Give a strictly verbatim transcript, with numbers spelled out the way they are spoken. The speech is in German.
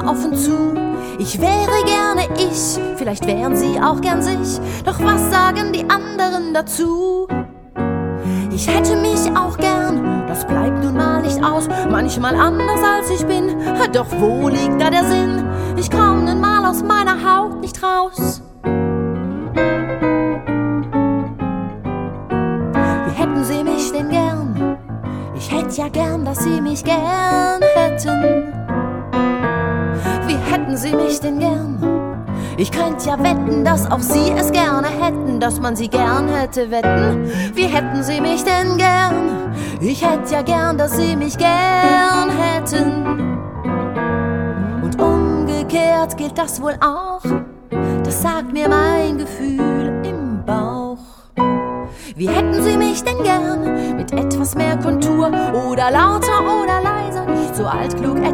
offen zu. Ich wäre gerne ich, vielleicht wären sie auch gern sich, doch was sagen die anderen dazu? Ich hätte mich auch gern, das bleibt nun mal nicht aus, manchmal anders als ich bin, doch wo liegt da der Sinn? Ich komm nun mal aus meiner Haut nicht raus. Wie hätten sie mich denn gern? Ich hätt ja gern, dass sie mich gern hätten. Wie hätten sie mich denn gern? Ich könnt ja wetten, dass auch sie es gerne hätten, dass man sie gern hätte, wetten. Wie hätten sie mich denn gern? Ich hätt ja gern, dass sie mich gern hätten. Und umgekehrt gilt das wohl auch, das sagt mir mein Gefühl im Bauch. Wie hätten sie mich denn gern? Mit etwas mehr Kontur oder lauter oder leiser, nicht so altklug,